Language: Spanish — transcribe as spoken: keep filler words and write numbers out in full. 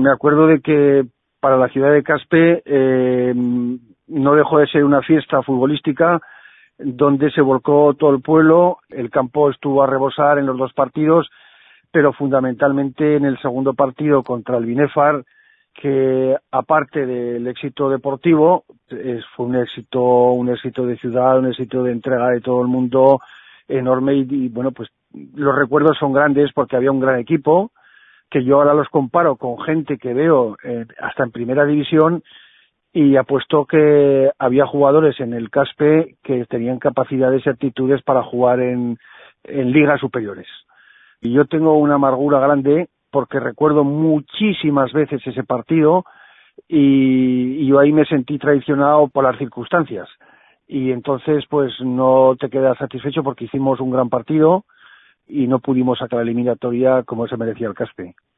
Me acuerdo de que para la ciudad de Caspe eh, no dejó de ser una fiesta futbolística donde se volcó todo el pueblo, el campo estuvo a rebosar en los dos partidos, pero fundamentalmente en el segundo partido contra el Binefar, que aparte del éxito deportivo, es, fue un éxito, un éxito de ciudad, un éxito de entrega de todo el mundo enorme y, y bueno, pues los recuerdos son grandes porque había un gran equipo, que yo ahora los comparo con gente que veo eh, hasta en primera división y apuesto que había jugadores en el Caspe que tenían capacidades y aptitudes para jugar en, en ligas superiores. Y yo tengo una amargura grande porque recuerdo muchísimas veces ese partido y, y yo ahí me sentí traicionado por las circunstancias. Y entonces pues no te quedas satisfecho porque hicimos un gran partido y no pudimos sacar la eliminatoria como se merecía el Caspe.